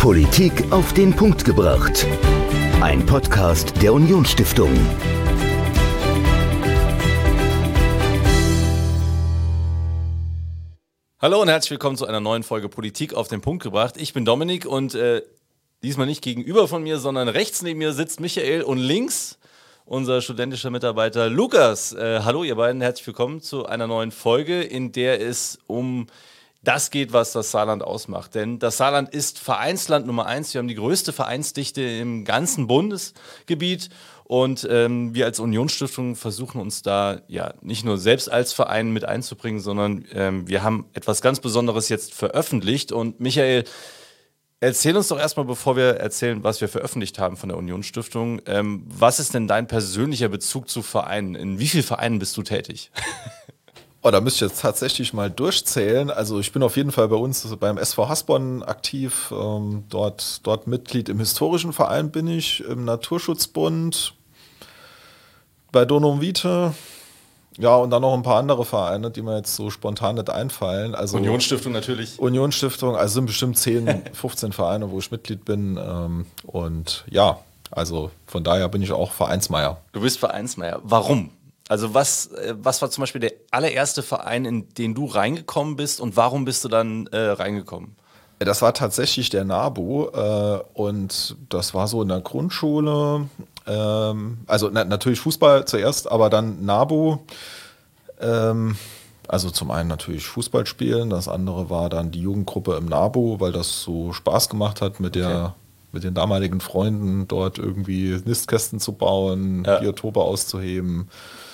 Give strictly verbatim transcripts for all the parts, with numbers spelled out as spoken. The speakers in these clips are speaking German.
Politik auf den Punkt gebracht. Ein Podcast der Unionsstiftung. Hallo und herzlich willkommen zu einer neuen Folge Politik auf den Punkt gebracht. Ich bin Dominik und äh, diesmal nicht gegenüber von mir, sondern rechts neben mir sitzt Michael und links unser studentischer Mitarbeiter Lukas. Äh, hallo ihr beiden, herzlich willkommen zu einer neuen Folge, in der es um das geht, was das Saarland ausmacht. Denn das Saarland ist Vereinsland Nummer eins. Wir haben die größte Vereinsdichte im ganzen Bundesgebiet. Und ähm, wir als Unionsstiftung versuchen uns da ja nicht nur selbst als Verein mit einzubringen, sondern ähm, wir haben etwas ganz Besonderes jetzt veröffentlicht. Und Michael, erzähl uns doch erstmal, bevor wir erzählen, was wir veröffentlicht haben von der Unionsstiftung, ähm, was ist denn dein persönlicher Bezug zu Vereinen? In wie vielen Vereinen bist du tätig? Oh, da müsste ich jetzt tatsächlich mal durchzählen. Also ich bin auf jeden Fall bei uns beim S V Hasborn aktiv. Ähm, dort, dort Mitglied im historischen Verein bin ich, im Naturschutzbund, bei Donum Vitae. Ja, und dann noch ein paar andere Vereine, die mir jetzt so spontan nicht einfallen. Also Unionsstiftung natürlich. Unionsstiftung, also sind bestimmt zehn, fünfzehn Vereine, wo ich Mitglied bin. Ähm, und ja, also von daher bin ich auch Vereinsmeier. Du bist Vereinsmeier. Warum? Also was, was war zum Beispiel der allererste Verein, in den du reingekommen bist und warum bist du dann äh, reingekommen? Das war tatsächlich der NABU äh, und das war so in der Grundschule, ähm, also na, natürlich Fußball zuerst, aber dann NABU, ähm, also zum einen natürlich Fußball spielen, das andere war dann die Jugendgruppe im NABU, weil das so Spaß gemacht hat mit der... Okay. mit den damaligen Freunden dort irgendwie Nistkästen zu bauen, ja. Biotope auszuheben.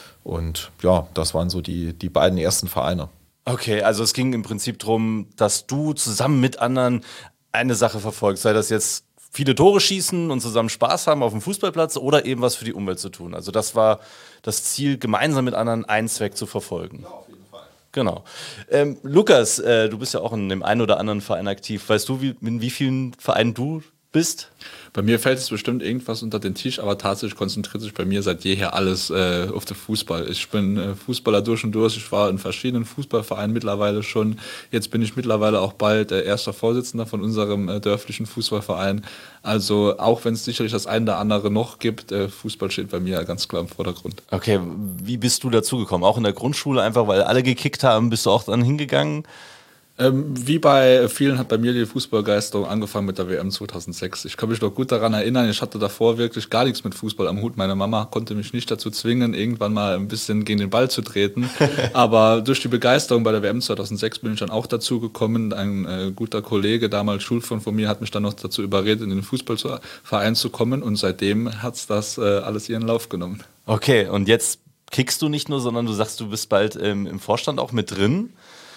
Und ja, das waren so die, die beiden ersten Vereine. Okay, also es ging im Prinzip darum, dass du zusammen mit anderen eine Sache verfolgst, sei das jetzt viele Tore schießen und zusammen Spaß haben auf dem Fußballplatz oder eben was für die Umwelt zu tun. Also das war das Ziel, gemeinsam mit anderen einen Zweck zu verfolgen. Ja, auf jeden Fall. Genau. Ähm, Lukas, äh, du bist ja auch in dem einen oder anderen Verein aktiv. Weißt du, wie, in wie vielen Vereinen du bist? Bei mir fällt es bestimmt irgendwas unter den Tisch, aber tatsächlich konzentriert sich bei mir seit jeher alles äh, auf den Fußball. Ich bin äh, Fußballer durch und durch. Ich war in verschiedenen Fußballvereinen mittlerweile schon. Jetzt bin ich mittlerweile auch bald äh, erster Vorsitzender von unserem äh, dörflichen Fußballverein. Also auch wenn es sicherlich das eine oder andere noch gibt, äh, Fußball steht bei mir ganz klar im Vordergrund. Okay, wie bist du dazu gekommen? Auch in der Grundschule einfach, weil alle gekickt haben, bist du auch dann hingegangen? Ähm, wie bei vielen hat bei mir die Fußballbegeisterung angefangen mit der W M zweitausendsechs. Ich kann mich noch gut daran erinnern, ich hatte davor wirklich gar nichts mit Fußball am Hut. Meine Mama konnte mich nicht dazu zwingen, irgendwann mal ein bisschen gegen den Ball zu treten. Aber durch die Begeisterung bei der W M zweitausendsechs bin ich dann auch dazu gekommen. Ein äh, guter Kollege, damals Schulfreund von mir, hat mich dann noch dazu überredet, in den Fußballverein zu kommen. Und seitdem hat es das äh, alles ihren Lauf genommen. Okay, und jetzt kickst du nicht nur, sondern du sagst, du bist bald ähm, im Vorstand auch mit drin.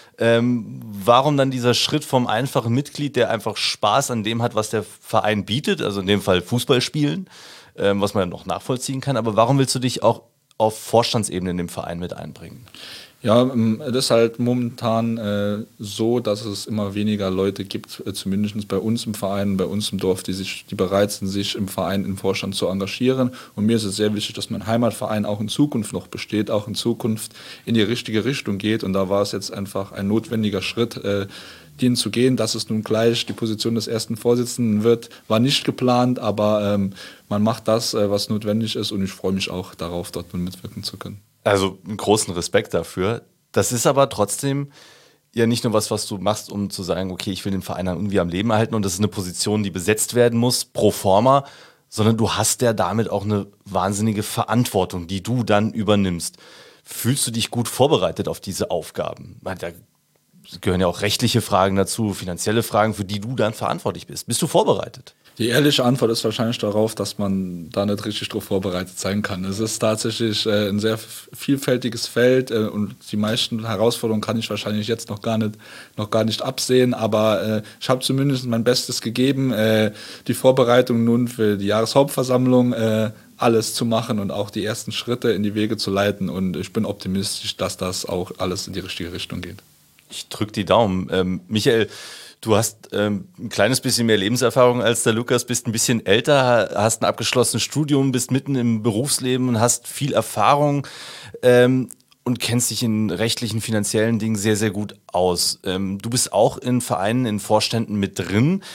Ähm, warum dann dieser Schritt vom einfachen Mitglied, der einfach Spaß an dem hat, was der Verein bietet, also in dem Fall Fußball spielen, ähm, was man noch nachvollziehen kann, aber warum willst du dich auch auf Vorstandsebene in dem Verein mit einbringen? Ja, das ist halt momentan äh, so, dass es immer weniger Leute gibt, äh, zumindest bei uns im Verein, bei uns im Dorf, die sich, die bereit sind, sich im Verein, im Vorstand zu engagieren. Und mir ist es sehr wichtig, dass mein Heimatverein auch in Zukunft noch besteht, auch in Zukunft in die richtige Richtung geht. Und da war es jetzt einfach ein notwendiger Schritt, äh, den zu gehen. Dass es nun gleich die Position des ersten Vorsitzenden wird, war nicht geplant, aber ähm, man macht das, äh, was notwendig ist. Und ich freue mich auch darauf, dort mitwirken zu können. Also einen großen Respekt dafür. Das ist aber trotzdem ja nicht nur was, was du machst, um zu sagen, okay, ich will den Verein dann irgendwie am Leben erhalten und das ist eine Position, die besetzt werden muss, pro forma, sondern du hast ja damit auch eine wahnsinnige Verantwortung, die du dann übernimmst. Fühlst du dich gut vorbereitet auf diese Aufgaben? Da gehören ja auch rechtliche Fragen dazu, finanzielle Fragen, für die du dann verantwortlich bist. Bist du vorbereitet? Die ehrliche Antwort ist wahrscheinlich darauf, dass man da nicht richtig darauf vorbereitet sein kann. Es ist tatsächlich äh, ein sehr vielfältiges Feld äh, und die meisten Herausforderungen kann ich wahrscheinlich jetzt noch gar nicht, noch gar nicht absehen, aber äh, ich habe zumindest mein Bestes gegeben, äh, die Vorbereitung nun für die Jahreshauptversammlung äh, alles zu machen und auch die ersten Schritte in die Wege zu leiten und ich bin optimistisch, dass das auch alles in die richtige Richtung geht. Ich drücke die Daumen. Ähm, Michael, du hast ähm, ein kleines bisschen mehr Lebenserfahrung als der Lukas, bist ein bisschen älter, hast ein abgeschlossenes Studium, bist mitten im Berufsleben und hast viel Erfahrung ähm, und kennst dich in rechtlichen, finanziellen Dingen sehr, sehr gut aus. Ähm, du bist auch in Vereinen, in Vorständen mit drin.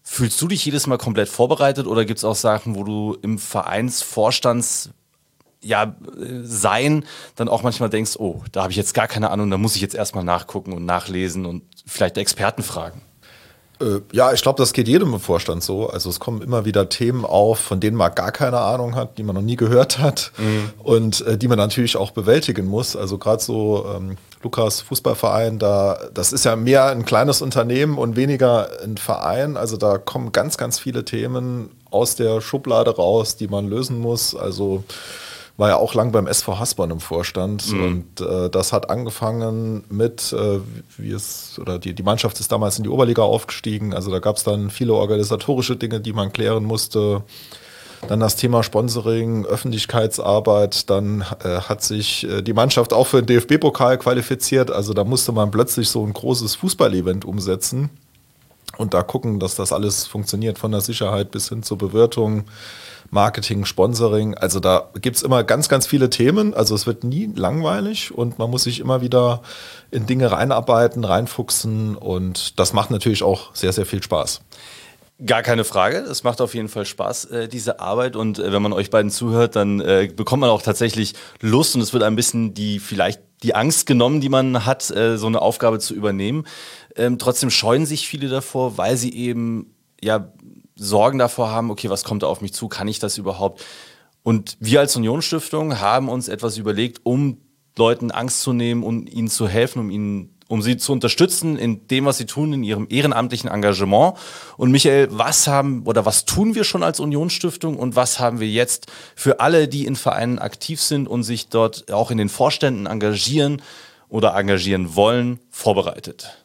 Fühlst du dich jedes Mal komplett vorbereitet oder gibt es auch Sachen, wo du im Vereinsvorstands ja, sein dann auch manchmal denkst, oh, da habe ich jetzt gar keine Ahnung, da muss ich jetzt erstmal nachgucken und nachlesen und vielleicht Experten fragen? Äh, ja, ich glaube, das geht jedem im Vorstand so. Also es kommen immer wieder Themen auf, von denen man gar keine Ahnung hat, die man noch nie gehört hat mhm. und äh, die man natürlich auch bewältigen muss. Also gerade so ähm, Lukas Fußballverein, da das ist ja mehr ein kleines Unternehmen und weniger ein Verein. Also da kommen ganz, ganz viele Themen aus der Schublade raus, die man lösen muss. Also war ja auch lang beim S V Hasborn im Vorstand mhm. und äh, das hat angefangen mit, äh, wie es, oder die, die Mannschaft ist damals in die Oberliga aufgestiegen, also da gab es dann viele organisatorische Dinge, die man klären musste. Dann das Thema Sponsoring, Öffentlichkeitsarbeit, dann äh, hat sich äh, die Mannschaft auch für den D F B-Pokal qualifiziert, also da musste man plötzlich so ein großes Fußballevent umsetzen und da gucken, dass das alles funktioniert, von der Sicherheit bis hin zur Bewirtung, Marketing, Sponsoring, also da gibt es immer ganz, ganz viele Themen, also es wird nie langweilig und man muss sich immer wieder in Dinge reinarbeiten, reinfuchsen und das macht natürlich auch sehr, sehr viel Spaß. Gar keine Frage, es macht auf jeden Fall Spaß, äh, diese Arbeit und äh, wenn man euch beiden zuhört, dann äh, bekommt man auch tatsächlich Lust und es wird ein bisschen die vielleicht die Angst genommen, die man hat, äh, so eine Aufgabe zu übernehmen. Ähm, trotzdem scheuen sich viele davor, weil sie eben ja Sorgen davor haben, okay, was kommt da auf mich zu, kann ich das überhaupt? Und wir als Unionsstiftung haben uns etwas überlegt, um Leuten Angst zu nehmen und ihnen zu helfen, um ihnen, um sie zu unterstützen in dem, was sie tun, in ihrem ehrenamtlichen Engagement. Und Michael, was haben oder was tun wir schon als Unionsstiftung und was haben wir jetzt für alle, die in Vereinen aktiv sind und sich dort auch in den Vorständen engagieren oder engagieren wollen, vorbereitet?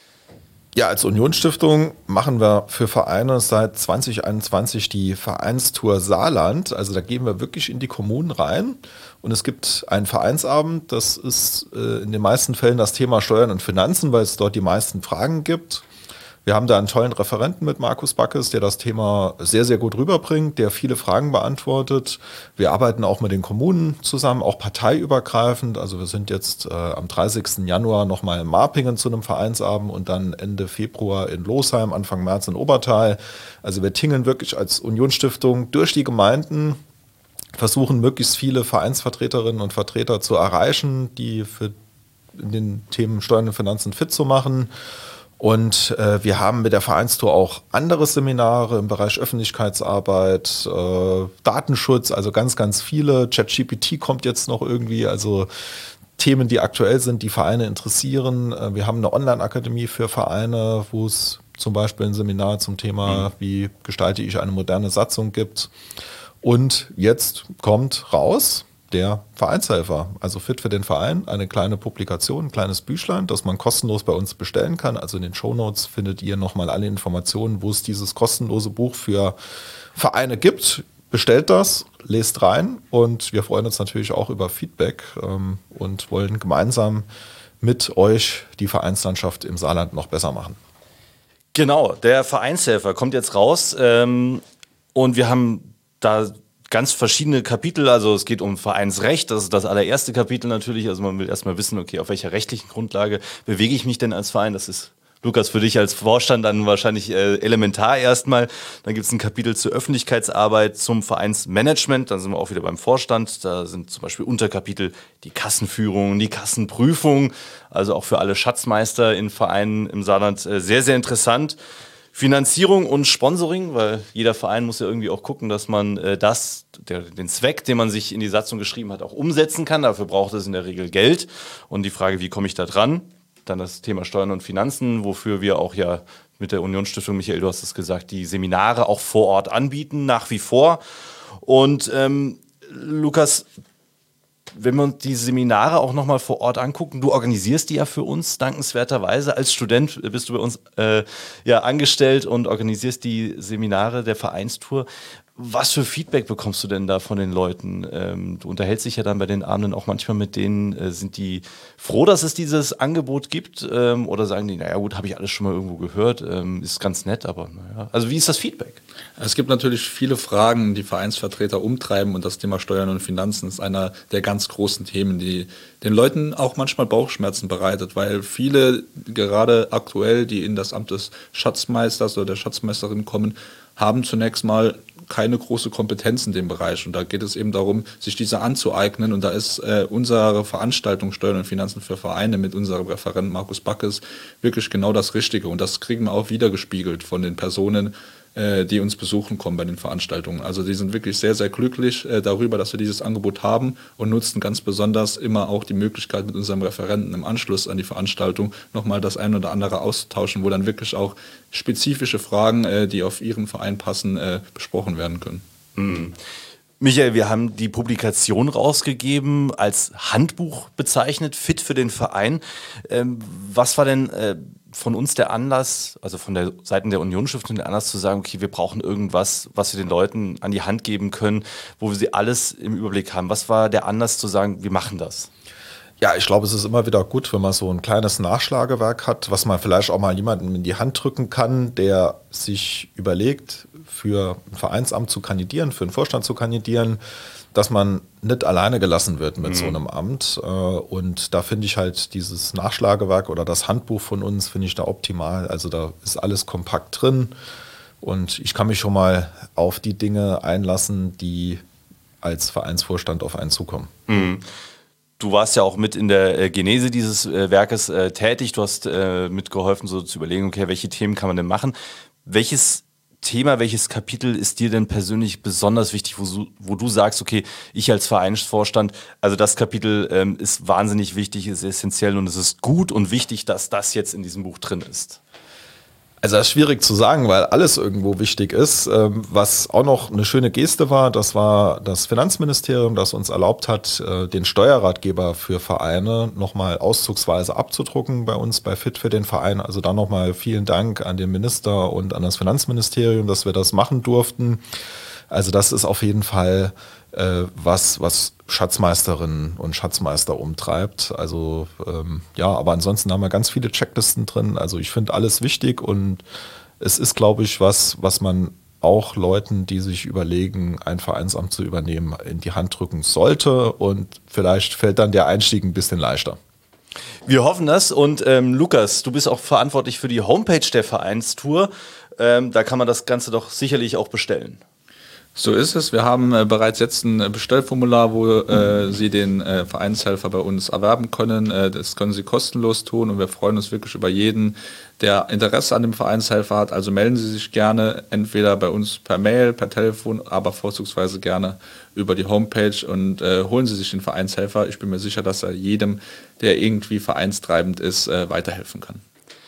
Ja, als Unionsstiftung machen wir für Vereine seit zwanzig einundzwanzig die Vereinstour Saarland. Also da gehen wir wirklich in die Kommunen rein und es gibt einen Vereinsabend. Das ist äh, in den meisten Fällen das Thema Steuern und Finanzen, weil es dort die meisten Fragen gibt. Wir haben da einen tollen Referenten mit Markus Backes, der das Thema sehr, sehr gut rüberbringt, der viele Fragen beantwortet. Wir arbeiten auch mit den Kommunen zusammen, auch parteiübergreifend. Also wir sind jetzt äh, am dreißigsten Januar nochmal in Marpingen zu einem Vereinsabend und dann Ende Februar in Losheim, Anfang März in Obertal. Also wir tingeln wirklich als Unionsstiftung durch die Gemeinden, versuchen möglichst viele Vereinsvertreterinnen und Vertreter zu erreichen, die für in den Themen Steuern und Finanzen fit zu machen. Und äh, wir haben mit der Vereinstour auch andere Seminare im Bereich Öffentlichkeitsarbeit, äh, Datenschutz, also ganz, ganz viele. ChatGPT kommt jetzt noch irgendwie, also Themen, die aktuell sind, die Vereine interessieren. Äh, wir haben eine Online-Akademie für Vereine, wo es zum Beispiel ein Seminar zum Thema, mhm. wie gestalte ich eine moderne Satzung gibt. Und jetzt kommt raus der Vereinshelfer, also Fit für den Verein, eine kleine Publikation, ein kleines Büchlein, das man kostenlos bei uns bestellen kann. Also in den Shownotes findet ihr nochmal alle Informationen, wo es dieses kostenlose Buch für Vereine gibt. Bestellt das, lest rein und wir freuen uns natürlich auch über Feedback ähm, und wollen gemeinsam mit euch die Vereinslandschaft im Saarland noch besser machen. Genau, der Vereinshelfer kommt jetzt raus ähm, und wir haben da ganz verschiedene Kapitel, also es geht um Vereinsrecht, das ist das allererste Kapitel natürlich, also man will erstmal wissen, okay, auf welcher rechtlichen Grundlage bewege ich mich denn als Verein, das ist, Lukas, für dich als Vorstand dann wahrscheinlich äh, elementar erstmal. Dann gibt es ein Kapitel zur Öffentlichkeitsarbeit, zum Vereinsmanagement, dann sind wir auch wieder beim Vorstand, da sind zum Beispiel Unterkapitel die Kassenführung, die Kassenprüfung, also auch für alle Schatzmeister in Vereinen im Saarland äh, sehr, sehr interessant. Finanzierung und Sponsoring, weil jeder Verein muss ja irgendwie auch gucken, dass man äh, das, der, den Zweck, den man sich in die Satzung geschrieben hat, auch umsetzen kann. Dafür braucht es in der Regel Geld. Und die Frage, wie komme ich da dran? Dann das Thema Steuern und Finanzen, wofür wir auch ja mit der Unionsstiftung, Michael, du hast es gesagt, die Seminare auch vor Ort anbieten, nach wie vor. Und ähm, Lukas, wenn wir uns die Seminare auch nochmal vor Ort angucken, du organisierst die ja für uns dankenswerterweise. Als Student bist du bei uns äh, ja angestellt und organisierst die Seminare der Vereinstour. Was für Feedback bekommst du denn da von den Leuten? Ähm, du unterhältst dich ja dann bei den Abenden auch manchmal mit denen. Äh, sind die froh, dass es dieses Angebot gibt? Ähm, oder sagen die, naja gut, habe ich alles schon mal irgendwo gehört, ähm, ist ganz nett, aber naja. Also wie ist das Feedback? Es gibt natürlich viele Fragen, die Vereinsvertreter umtreiben und das Thema Steuern und Finanzen ist einer der ganz großen Themen, die den Leuten auch manchmal Bauchschmerzen bereitet, weil viele gerade aktuell, die in das Amt des Schatzmeisters oder der Schatzmeisterin kommen, haben zunächst mal keine große Kompetenz in dem Bereich und da geht es eben darum, sich diese anzueignen und da ist äh, unsere Veranstaltung Steuern und Finanzen für Vereine mit unserem Referenten Markus Backes wirklich genau das Richtige und das kriegen wir auch wiedergespiegelt von den Personen, äh, die uns besuchen kommen bei den Veranstaltungen. Also die sind wirklich sehr, sehr glücklich äh, darüber, dass wir dieses Angebot haben und nutzen ganz besonders immer auch die Möglichkeit mit unserem Referenten im Anschluss an die Veranstaltung nochmal das ein oder andere auszutauschen, wo dann wirklich auch spezifische Fragen, äh, die auf Ihren Verein passen, äh, besprochen werden können. Mhm. Michael, wir haben die Publikation rausgegeben, als Handbuch bezeichnet, Fit für den Verein. Ähm, was war denn äh, von uns der Anlass, also von der Seiten der Unionsstiftung der Anlass zu sagen, okay, wir brauchen irgendwas, was wir den Leuten an die Hand geben können, wo wir sie alles im Überblick haben. Was war der Anlass zu sagen, wir machen das? Ja, ich glaube, es ist immer wieder gut, wenn man so ein kleines Nachschlagewerk hat, was man vielleicht auch mal jemandem in die Hand drücken kann, der sich überlegt, für ein Vereinsamt zu kandidieren, für einen Vorstand zu kandidieren, dass man nicht alleine gelassen wird mit mhm. so einem Amt. Und da finde ich halt dieses Nachschlagewerk oder das Handbuch von uns, finde ich da optimal. Also da ist alles kompakt drin und ich kann mich schon mal auf die Dinge einlassen, die als Vereinsvorstand auf einen zukommen. Mhm. Du warst ja auch mit in der äh, Genese dieses äh, Werkes äh, tätig. Du hast äh, mitgeholfen, so zu überlegen, okay, welche Themen kann man denn machen? Welches Thema, welches Kapitel ist dir denn persönlich besonders wichtig, wo, wo du sagst, okay, ich als Vereinsvorstand, also das Kapitel ähm, ist wahnsinnig wichtig, ist essentiell und es ist gut und wichtig, dass das jetzt in diesem Buch drin ist? Also das ist schwierig zu sagen, weil alles irgendwo wichtig ist. Was auch noch eine schöne Geste war, das war das Finanzministerium, das uns erlaubt hat, den Steuerratgeber für Vereine nochmal auszugsweise abzudrucken bei uns bei Fit für den Verein. Also da nochmal vielen Dank an den Minister und an das Finanzministerium, dass wir das machen durften. Also das ist auf jeden Fall äh, was, was Schatzmeisterinnen und Schatzmeister umtreibt. Also ähm, ja, aber ansonsten haben wir ganz viele Checklisten drin. Also ich finde alles wichtig und es ist, glaube ich, was, was man auch Leuten, die sich überlegen, ein Vereinsamt zu übernehmen, in die Hand drücken sollte und vielleicht fällt dann der Einstieg ein bisschen leichter. Wir hoffen das und ähm, Lukas, du bist auch verantwortlich für die Homepage der Vereinstour. Ähm, da kann man das Ganze doch sicherlich auch bestellen. So ist es. Wir haben äh, bereits jetzt ein Bestellformular, wo äh, Sie den äh, Vereinshelfer bei uns erwerben können. Äh, das können Sie kostenlos tun und wir freuen uns wirklich über jeden, der Interesse an dem Vereinshelfer hat. Also melden Sie sich gerne entweder bei uns per Mail, per Telefon, aber vorzugsweise gerne über die Homepage und äh, holen Sie sich den Vereinshelfer. Ich bin mir sicher, dass er jedem, der irgendwie vereinstreibend ist, äh, weiterhelfen kann.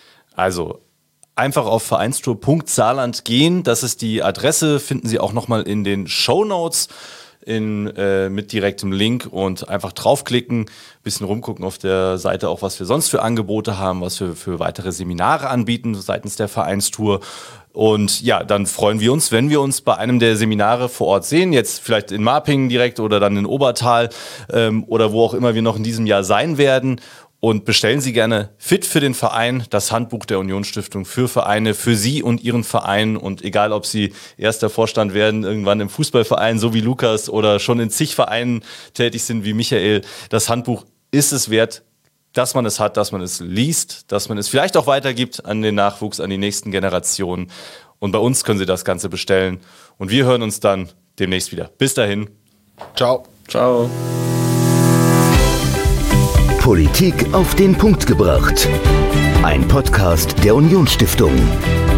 Also einfach auf vereinstour punkt saarland gehen, das ist die Adresse, finden Sie auch nochmal in den Shownotes in, äh, mit direktem Link und einfach draufklicken, bisschen rumgucken auf der Seite auch, was wir sonst für Angebote haben, was wir für weitere Seminare anbieten seitens der Vereinstour. Und ja, dann freuen wir uns, wenn wir uns bei einem der Seminare vor Ort sehen, jetzt vielleicht in Marpingen direkt oder dann in Obertal ähm, oder wo auch immer wir noch in diesem Jahr sein werden. Und bestellen Sie gerne Fit für den Verein, das Handbuch der Unionsstiftung für Vereine, für Sie und Ihren Verein. Und egal, ob Sie erster Vorstand werden, irgendwann im Fußballverein, so wie Lukas, oder schon in zig Vereinen tätig sind wie Michael, das Handbuch ist es wert, dass man es hat, dass man es liest, dass man es vielleicht auch weitergibt an den Nachwuchs, an die nächsten Generationen. Und bei uns können Sie das Ganze bestellen. Und wir hören uns dann demnächst wieder. Bis dahin. Ciao. Ciao. Politik auf den Punkt gebracht. Ein Podcast der Unionsstiftung.